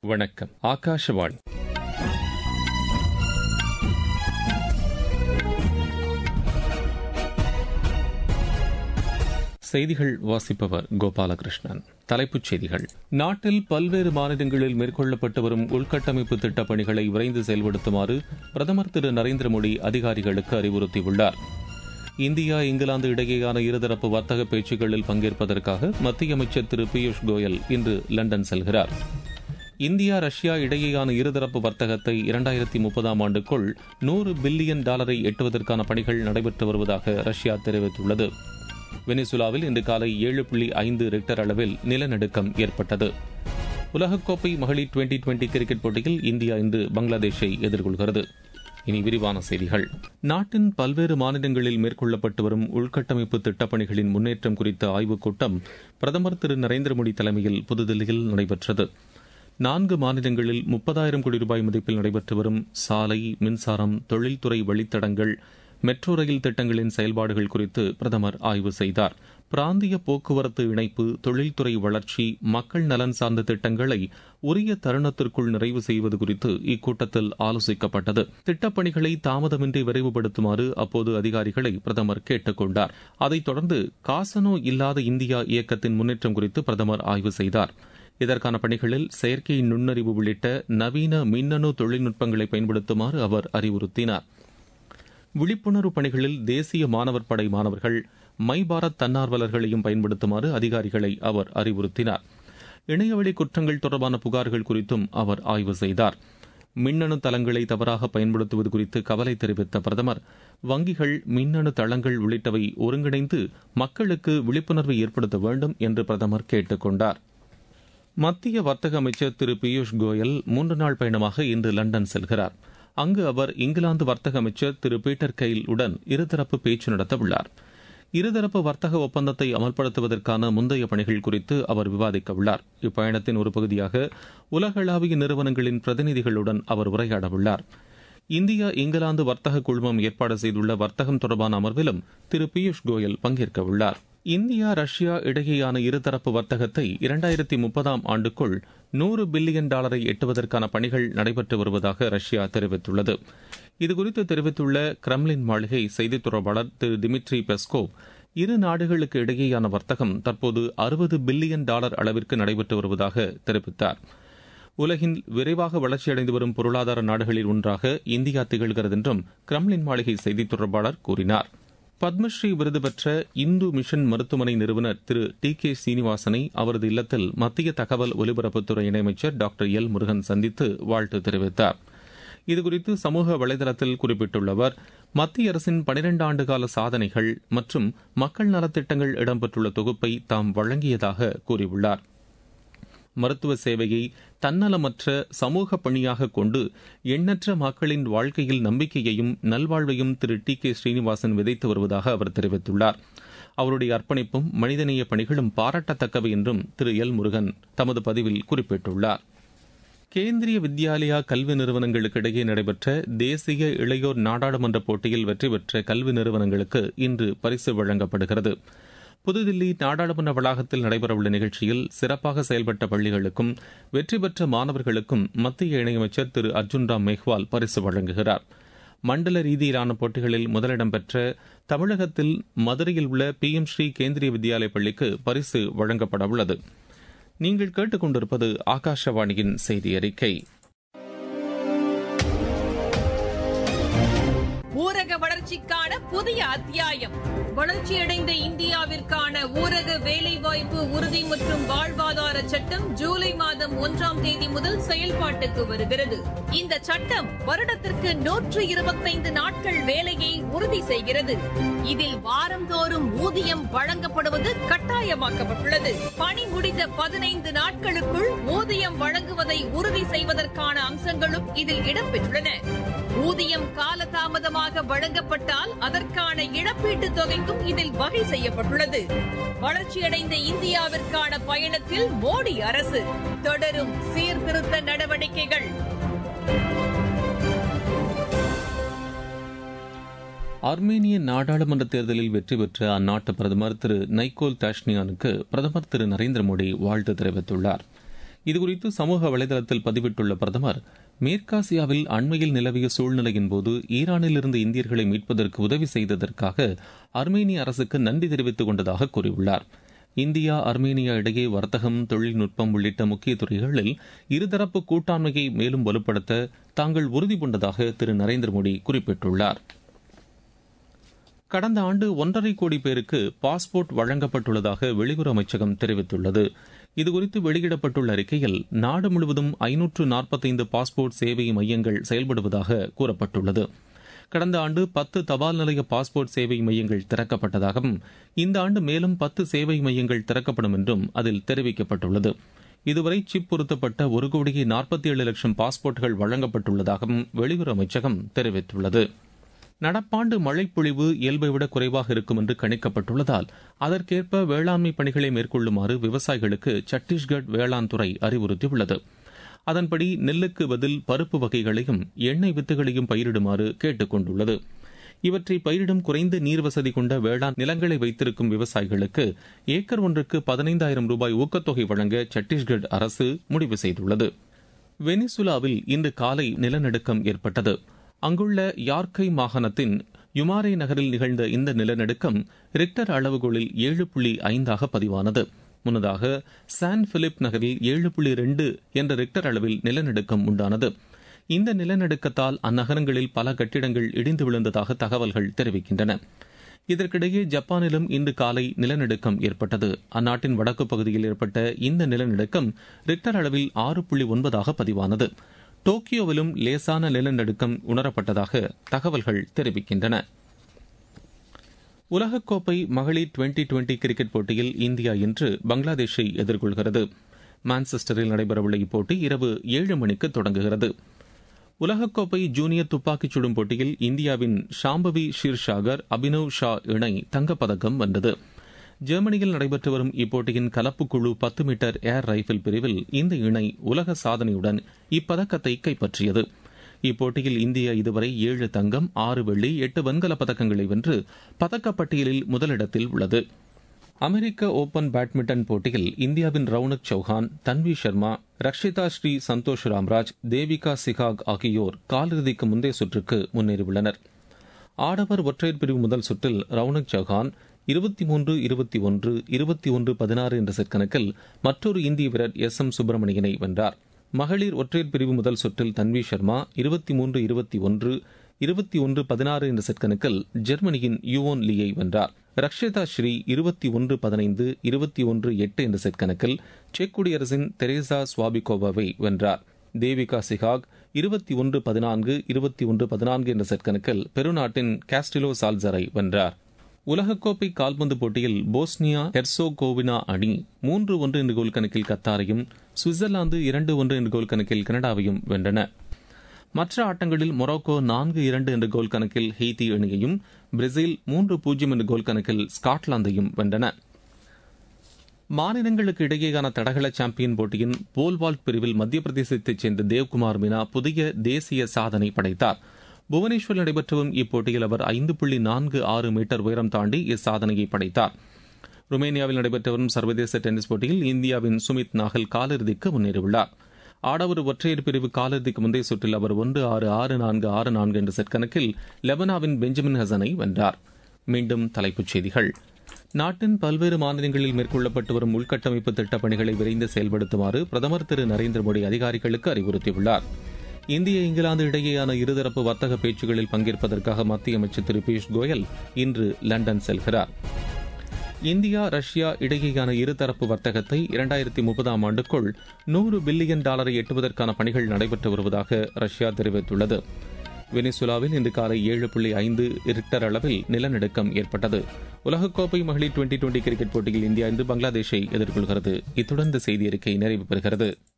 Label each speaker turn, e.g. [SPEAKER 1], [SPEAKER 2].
[SPEAKER 1] வணக்கம். ஆகாஷவாணி. செய்திகள் வாசிப்பவர் கோபாலகிருஷ்ணன். தலைப்புச் செய்திகள். நாட்டில் பல்வேறு மாநிலங்களில் மேற்கொள்ளப்பட்டு வரும் உள்கட்டமைப்பு திட்டப் பணிகளை விரைந்து செயல்படுத்துமாறு பிரதமர் திரு நரேந்திர மோடி அதிகாரிகளுக்கு அறிவுறுத்தியுள்ளார். இந்தியா இங்கிலாந்து இடையேயான இருதரப்பு வர்த்தக பேச்சுக்களில் பங்கேற்பதற்காக மத்திய அமைச்சர் திரு பியூஷ் கோயல் இன்று லண்டன் செல்கிறார். இந்தியா ரஷ்யா இடையேயான இருதரப்பு வர்த்தகத்தை 2030 ஆண்டுக்குள் $100 பில்லியன் எட்டுவதற்கான பணிகள் நடைபெற்று வருவதாக ரஷ்யா தெரிவித்துள்ளது. வெனிசுலாவில் இன்று காலை 7.5 ரிக்டர் அளவில் நிலநடுக்கம் ஏற்பட்டது. உலகக்கோப்பை மகளிர் டுவெண்டி கிரிக்கெட் போட்டியில் இந்தியா இன்று பங்களாதேஷை எதிர்கொள்கிறது. இனி விரிவான செய்திகள். நாட்டின் பல்வேறு மாநிலங்களில் மேற்கொள்ளப்பட்டு வரும் உள்கட்டமைப்பு திட்டப்பணிகளின் முன்னேற்றம் குறித்த ஆய்வுக் கூட்டம் பிரதமர் திரு நரேந்திர மோடி தலைமையில் புதுதில்லியில் நடைபெற்றது. 4 மாநிலங்களில் 30,000 கோடி ரூபாய் மதிப்பில் நடைபெற்று வரும் சாலை, மின்சாரம், தொழில்துறை வழித்தடங்கள், மெட்ரோ ரயில் திட்டங்களின் செயல்பாடுகள் குறித்து பிரதமர் ஆய்வு செய்தார். பிராந்திய போக்குவரத்து இணைப்பு, தொழில்துறை வளர்ச்சி, மக்கள் நலன் சார்ந்த திட்டங்களை உரிய தருணத்திற்குள் நிறைவு செய்வது குறித்து இக்கூட்டத்தில் ஆலோசிக்கப்பட்டது. திட்டப்பணிகளை தாமதமின்றி விரைவுபடுத்துமாறு அப்போது அதிகாரிகளை பிரதமர் கேட்டுக் கொண்டார். அதைத் தொடர்ந்து காசநோ இல்லாத இந்தியா இயக்கத்தின் முன்னேற்றம் குறித்து பிரதமர் ஆய்வு செய்தார். இதற்கான பணிகளில் செயற்கை நுண்ணறிவு உள்ளிட்ட நவீன மின்னணு தொழில்நுட்பங்களை பயன்படுத்துமாறு அவர் அறிவுறுத்தினார். விழிப்புணர்வு பணிகளில் தேசிய மாணவர் படை மாணவர்கள், மை பாரத் தன்னார்வலர்களையும் பயன்படுத்துமாறு அதிகாரிகளை அவர் அறிவுறுத்தினார். இணையவழி குற்றங்கள் தொடர்பான புகார்கள் குறித்தும் அவர் ஆய்வு செய்தார். மின்னணு தளங்களை தவறாக பயன்படுத்துவது குறித்து கவலை தெரிவித்த பிரதமர், வங்கிகள், மின்னணு தளங்கள் உள்ளிட்டவை ஒருங்கிணைந்து மக்களுக்கு விழிப்புணர்வை ஏற்படுத்த வேண்டும் என்று பிரதமர் கேட்டுக் கொண்டார். மத்திய வர்த்தக அமைச்சர் திரு பியூஷ் கோயல் 3 நாள் பயணமாக இன்று லண்டன் செல்கிறார். அங்கு அவர் இங்கிலாந்து வர்த்தக அமைச்சர் திரு பீட்டர் கெயில் உடன் இருதரப்பு பேச்சு நடத்தவுள்ளார். இருதரப்பு வர்த்தக ஒப்பந்தத்தை அமல்படுத்துவதற்கான முந்தைய பணிகள் குறித்து அவர் விவாதிக்க உள்ளார். இப்பயணத்தின் ஒரு பகுதியாக உலகளாவிய நிறுவனங்களின் பிரதிநிதிகளுடன் அவர் உரையாடவுள்ளார். இந்தியா இங்கிலாந்து வர்த்தக குழுமம் ஏற்பாடு செய்துள்ள வர்த்தகம் தொடர்பான அமர்விலும் திரு பியூஷ் கோயல் பங்கேற்க உள்ளார். இந்தியா ரஷ்யா இடையேயான இருதரப்பு வர்த்தகத்தை 2030 ஆண்டுக்குள் $100 பில்லியன் எட்டுவதற்கான பணிகள் நடைபெற்று வருவதாக ரஷ்யா தெரிவித்துள்ளது. இதுகுறித்து தெரிவித்துள்ள கிரெம்லின் மாளிகை செய்தித் தொடர்பாளர் திரு டிமிட்ரி பெஸ்கோவ், இரு நாடுகளுக்கு இடையேயான வர்த்தகம் தற்போது $60 பில்லியன் அளவிற்கு நடைபெற்று வருவதாக தெரிவித்தார். உலகின் விரைவாக வளர்ச்சியடைந்து வரும் பொருளாதார நாடுகளில் ஒன்றாக இந்தியா திகழ்கிறது என்றும் கிரெம்லின் மாளிகை செய்தித் தொடர்பாளர் கூறினார். பத்மஸ்ரீ விருது பெற்ற இந்து மிஷன் மருத்துவமனை நிறுவனர் திரு டி.கே. சீனிவாசனை அவரது இல்லத்தில் மத்திய தகவல் ஒலிபரப்புத்துறை இணையமைச்சர் டாக்டர் எல். முருகன் சந்தித்து வாழ்த்து தெரிவித்தார். இதுகுறித்து சமூக வலைதளத்தில் குறிப்பிட்டுள்ள அவர், மத்திய அரசின் 12 ஆண்டுகால சாதனைகள் மற்றும் மக்கள் நலத்திட்டங்கள் இடம்பெற்றுள்ள தொகுப்பை தாம் வழங்கியதாக கூறியுள்ளார். மருத்துவ சேவையை தன்னலமற்ற சமூக பணியாக கொண்டு எண்ணற்ற மக்களின் வாழ்க்கையில் நம்பிக்கையையும் நல்வாழ்வையும் திரு டி.கே. ஸ்ரீனிவாசன் விதைத்து வருவதாக அவர் தெரிவித்துள்ளார். அவருடைய அர்ப்பணிப்பும் மனிதநேய பணிகளும் பாராட்டத்தக்கவை என்றும் திரு எல். முருகன் தமது பதிவில் குறிப்பிட்டுள்ளார். கேந்திரிய வித்யாலயா கல்வி நிறுவனங்களுக்கு இடையே நடைபெற்ற தேசிய இளையோர் நாடாளுமன்ற போட்டியில் வெற்றி பெற்ற கல்வி நிறுவனங்களுக்கு இன்று பரிசு வழங்கப்படுகிறது. புதுதில்லி நாடாளுமன்ற வளாகத்தில் நடைபெறவுள்ள நிகழ்ச்சியில் சிறப்பாக செயல்பட்ட பள்ளிகளுக்கும் வெற்றி பெற்ற மாணவர்களுக்கும் மத்திய இணையமைச்சர் திரு அர்ஜுன் ராம் மேஹ்வால் பரிசு வழங்குகிறார். மண்டல ரீதியிலான போட்டிகளில் முதலிடம் பெற்ற தமிழகத்தில் மதுரையில் உள்ள PM ஸ்ரீ கேந்திரிய வித்யாலய பள்ளிக்கு பரிசு வழங்கப்பட உள்ளது. நீங்கள் கேட்டுக்கொண்டிருப்பது ஆகாஷவாணியின் செய்தி அறிக்கை.
[SPEAKER 2] ஊரக வளர்ச்சிக்கான புதிய அத்தியாயம். வளர்ச்சியடைந்த இந்தியாவிற்கான ஊரக வேலைவாய்ப்பு உறுதி மற்றும் வாழ்வாதார சட்டம் ஜூலை மாதம் 1ஆம் தேதி முதல் செயல்பாட்டுக்கு வருகிறது. இந்த சட்டம் வருடத்திற்கு 125 நாட்கள் வேலையை உறுதி செய்கிறது. இதில் வாரந்தோறும் ஊதியம் வழங்கப்படுவது கட்டாயமாக்கப்பட்டுள்ளது. பணி முடிந்த 15 நாட்களுக்குள் ஊதியம் வழங்குவதை உறுதி செய்வதற்கான அம்சங்களும் இதில் இடம்பெற்றுள்ளன. ஊதியம் காலதாமதமாக வழங்கப்பட்டால் அதற்கான இழப்பீட்டுத் தொகைக்கும் இதில் வகை செய்யப்பட்டுள்ளது. வளர்ச்சியடைந்த இந்தியாவிற்கான பயணத்தில் மோடி அரசு தொடரும் சீர்திருத்த நடவடிக்கைகள்.
[SPEAKER 1] ஆர்மேனிய நாடாளுமன்ற தேர்தலில் வெற்றி பெற்ற அந்நாட்டு பிரதமர் திரு நைகோல் தாஷ்னியானுக்கு பிரதமர் திரு நரேந்திர மோடி வாழ்த்து தெரிவித்துள்ளார். இதுகுறித்து சமூக வலைதளத்தில் பதிவிட்டுள்ள பிரதமர், மேற்காசியாவில் அண்மையில் நிலவிய சூழ்நிலையின் போது ஈரானிலிருந்து இந்தியர்களை மீட்பதற்கு உதவி செய்ததற்காக அர்மேனிய அரசுக்கு நன்றி தெரிவித்துக் கொண்டதாக கூறியுள்ளார். இந்தியா அர்மேனியா இடையே வர்த்தகம், தொழில்நுட்பம் உள்ளிட்ட முக்கிய துறைகளில் இருதரப்பு கூட்டாண்மையை மேலும் வலுப்படுத்த தாங்கள் உறுதி பூண்டதாக திரு நரேந்திர மோடி குறிப்பிட்டுள்ளார். கடந்த ஆண்டு 1.5 கோடி பேருக்கு பாஸ்போர்ட் வழங்கப்பட்டுள்ளதாக வெளியுறவு அமைச்சகம் தெரிவித்துள்ளது. இதுகுறித்து வெளியிடப்பட்டுள்ள அறிக்கையில் நாடு முழுவதும் 545 பாஸ்போர்ட் சேவை மையங்கள் செயல்படுவதாக கூறப்பட்டுள்ளது. கடந்த ஆண்டு 10 தபால் நிலைய பாஸ்போர்ட் சேவை மையங்கள் திறக்கப்பட்டதாகவும் இந்த ஆண்டு மேலும் 10 சேவை மையங்கள் திறக்கப்படும் என்றும் அதில் தெரிவிக்கப்பட்டுள்ளது. இதுவரை சிப் பொருத்தப்பட்ட 1,47,00,000 பாஸ்போர்ட்டுகள் வழங்கப்பட்டுள்ளதாகவும் வெளியுறவு அமைச்சகம் தெரிவித்துள்ளது. நடப்பாண்டு மழைப்பொழிவு இயல்பை விட குறைவாக இருக்கும் என்று கணிக்கப்பட்டுள்ளதால் அதற்கேற்ப வேளாண்மை பணிகளை மேற்கொள்ளுமாறு விவசாயிகளுக்கு சத்தீஸ்கர் வேளாண் துறை அறிவுறுத்தியுள்ளது. அதன்படி நெல்லுக்கு பதில் பருப்பு வகைகளையும் எண்ணெய் வித்துகளையும் பயிரிடுமாறு கேட்டுக் கொண்டுள்ளது. இவற்றை பயிரிடும் குறைந்த நீர் வசதி கொண்ட வேளாண் நிலங்களை வைத்திருக்கும் விவசாயிகளுக்கு ஏக்கர் ஒன்றுக்கு 15,000 ரூபாய் ஊக்கத்தொகை வழங்க சத்தீஸ்கர் அரசு முடிவு செய்துள்ளது. வெனிசுலாவில் இன்று காலை நிலநடுக்கம் ஏற்பட்டது. அங்குள்ள யார்கை மாகாணத்தின் யுமாரே நகரில் நிகழ்ந்த இந்த நிலநடுக்கம் ரிக்டர் அளவுகோலில் 7.5 பதிவானது. முன்னதாக சான் பிலிப் நகரில் 7.2 என்ற ரிக்டர் அளவில் நிலநடுக்கம் உண்டானது. இந்த நிலநடுக்கத்தால் அந்நகரங்களில் பல கட்டிடங்கள் இடிந்து விழுந்ததாக தகவல்கள் தெரிவிக்கின்றன. இதற்கிடையே ஜப்பானிலும் இன்று காலை நிலநடுக்கம் ஏற்பட்டது. அந்நாட்டின் வடக்கு பகுதியில் ஏற்பட்ட இந்த நிலநடுக்கம் ரிக்டர் அளவில் 6.9 பதிவானது. டோக்கியோவிலும் லேசான நிலநடுக்கம் உணரப்பட்டதாக தகவல்கள் தெரிவிக்கின்றன. உலகக்கோப்பை மகளிர் 2020 கிரிக்கெட் போட்டியில் இந்தியா இன்று பங்களாதேஷை எதிர்கொள்கிறது. மான்செஸ்டரில் நடைபெறவுள்ள இப்போட்டி இரவு 7 மணிக்கு தொடங்குகிறது. உலகக்கோப்பை ஜூனியர் துப்பாக்கிச் சுடும் போட்டியில் இந்தியாவின் ஷாம்பவி ஷீர்ஷாகர், அபினவ் ஷா இணை தங்கப்பதக்கம் வென்றது. ஜெர்மனியில் நடைபெற்று வரும் இப்போட்டியின் கலப்புக்குழு 10 மீட்டர் ஏர் ரைபிள் பிரிவில் இந்த இணை உலக சாதனையுடன் இப்பதக்கத்தை கைப்பற்றியது. இப்போட்டியில் இந்தியா இதுவரை 7 தங்கம், 6 வெள்ளி, 8 வெண்கலப் பதக்கங்களை வென்று பதக்கப்பட்டியலில் முதலிடத்தில் உள்ளது. அமெரிக்க ஓபன் பேட்மிண்டன் போட்டியில் இந்தியாவின் ரவுனக் சௌஹான், தன்வி சர்மா, ரக்ஷிதா ஸ்ரீ சந்தோஷ் ராம்ராஜ், தேவிகா சிகாக் ஆகியோர் காலிறுதிக்கு முந்தைய சுற்றுக்கு முன்னேறியுள்ளனர். ஆடவர் ஒற்றையர் பிரிவு முதல் சுற்றில் ரவுனக் சௌஹான் 23-21, 21-16 என்ற செட் கணக்கில் மற்றொரு இந்திய வீரர் S.M. சுப்பிரமணியனை வென்றார். மகளிர் ஒற்றையர் பிரிவு முதல் சுற்றில் தன்வி சர்மா 23-21, 21-16 என்ற செட் கணக்கில் ஜெர்மனியின் யுவோன் லீயை வென்றார். ரக்ஷிதா ஸ்ரீ 21-15, 21-8 என்ற செட் கணக்கில் செக் குடியரசின் தெரேசா ஸ்வாபிகோவாவை வென்றார். தேவிகா சிகாக் 21-14, 21-14 என்ற செட் கணக்கில் பெருநாட்டின் காஸ்டிலோ சால்சரை வென்றார். உலகக்கோப்பை கால்பந்து போட்டியில் போஸ்னியா ஹெர்சோகோவினா அணி 3-1 என்ற கோல் கணக்கில் கத்தாரையும், சுவிட்சர்லாந்து 2-1 என்ற கோல் கணக்கில் கனடாவையும் வென்றன. மற்ற ஆட்டங்களில் மொரோக்கோ 4-2 என்ற கோல் கணக்கில் ஹெய்தி அணியையும், பிரேசில் 3-0 என்ற கோல் கணக்கில் ஸ்காட்லாந்தையும் வென்றன. மாநிலங்களுக்கு இடையேயான தடகள சாம்பியன் போட்டியின் போல்வால்ட் பிரிவில் மத்திய பிரதேசத்தைச் சேர்ந்த தேவ்குமார் மீனா புதிய தேசிய சாதனை படைத்தார். புவனேஸ்வரில் நடைபெற்று வரும் இப்போட்டியில் அவர் 5.46 மீட்டர் உயரம் தாண்டி இச்சாதனையை படைத்தார். ருமேனியாவில் நடைபெற்று வரும் சர்வதேச டென்னிஸ் போட்டியில் இந்தியாவின் சுமித் நாகல் காலிறுதிக்கு முன்னேறியுள்ளார். ஆடவர் ஒற்றையர் பிரிவு காலிறுதிக்கு முந்தைய சுற்றில் அவர் 1-6, 6-4, 6-4 என்ற செட் கணக்கில் லெபனாவின் பெஞ்சமின் ஹசனை வென்றார். மீண்டும் தலைப்புச் செய்திகள். நாட்டின் பல்வேறு மாநிலங்களில் மேற்கொள்ளப்பட்டு வரும் உள்கட்டமைப்பு திட்டப் பணிகளை விரைந்து செயல்படுத்துமாறு பிரதமர் திரு நரேந்திர மோடி அதிகாரிகளுக்கு அறிவுறுத்தியுள்ளார். இந்திய இங்கிலாந்து இடையேயான இருதரப்பு வர்த்தக பேச்சுகளில் பங்கேற்பதற்காக மத்திய அமைச்சர் திரு பியூஷ் கோயல் இன்று லண்டன் செல்கிறார். இந்தியா ரஷ்யா இடையேயான இருதரப்பு வர்த்தகத்தை 2030 ஆண்டுக்குள் $100 பில்லியன் எட்டுவதற்கான பணிகள் நடைபெற்று வருவதாக ரஷ்யா தெரிவித்துள்ளது. வெனிசுலாவில் இன்று காலை 7.5 ரிக்டர் அளவில் நிலநடுக்கம் ஏற்பட்டது. உலகக்கோப்பை மகளிர் 2020 கிரிக்கெட் போட்டியில் இந்தியா இன்று பங்களாதேஷை எதிர்கொள்கிறது. இத்துடன் இந்த செய்தி அறிக்கை நிறைவு பெறுகிறது.